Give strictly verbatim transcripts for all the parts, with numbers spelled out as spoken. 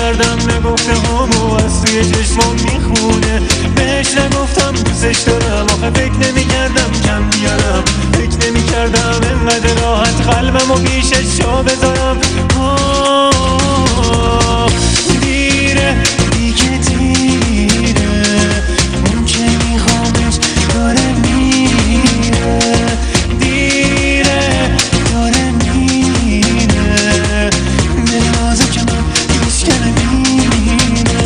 میکردم نگفته همو از توی چشمام میخونه. بهش نگفتم دوستش دارم، آخه فکر نمیکردم کم بیارم. فکر نمیکردم انقدر راحت قلبمو پیشش جا بذارم. آه دیره دیگه دیره، اون که میخوامش داره میره. دیره داره میره، دل نازک من میشکنه میره.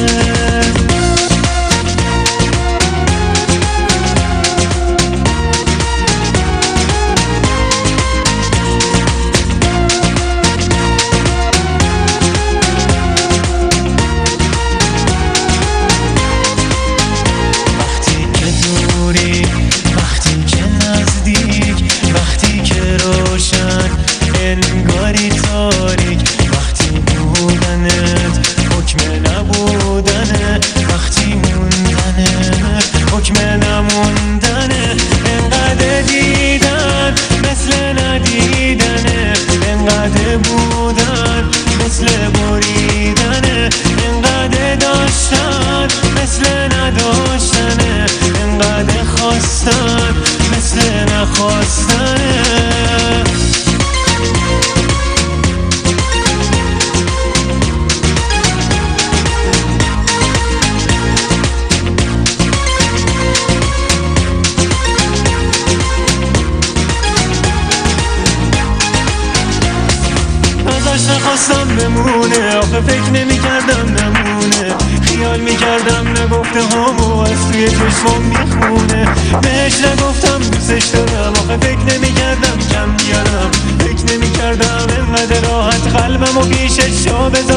انگاری تاریک وقتی بودنت حکم نبودنه، وقتی موندنه حکم نموندنه. انقدر دیدن مثل ندیدنه، انقدر بودن مثل بریدنه. انقدر داشتن مثل نداشتنه، انقدر خواستن مثل نخواستنه. نخواستم بمونه، آخه فکر نمیکردم نمونه. خیال میکردم نگفته همو از توی چشمام میخونه. بهش نگفتم دوستش دارم، آخه فکر نمیکردم کم بیارم. فکر نمیکردم انقدر راحت قلبمو پیشش جا بذارم.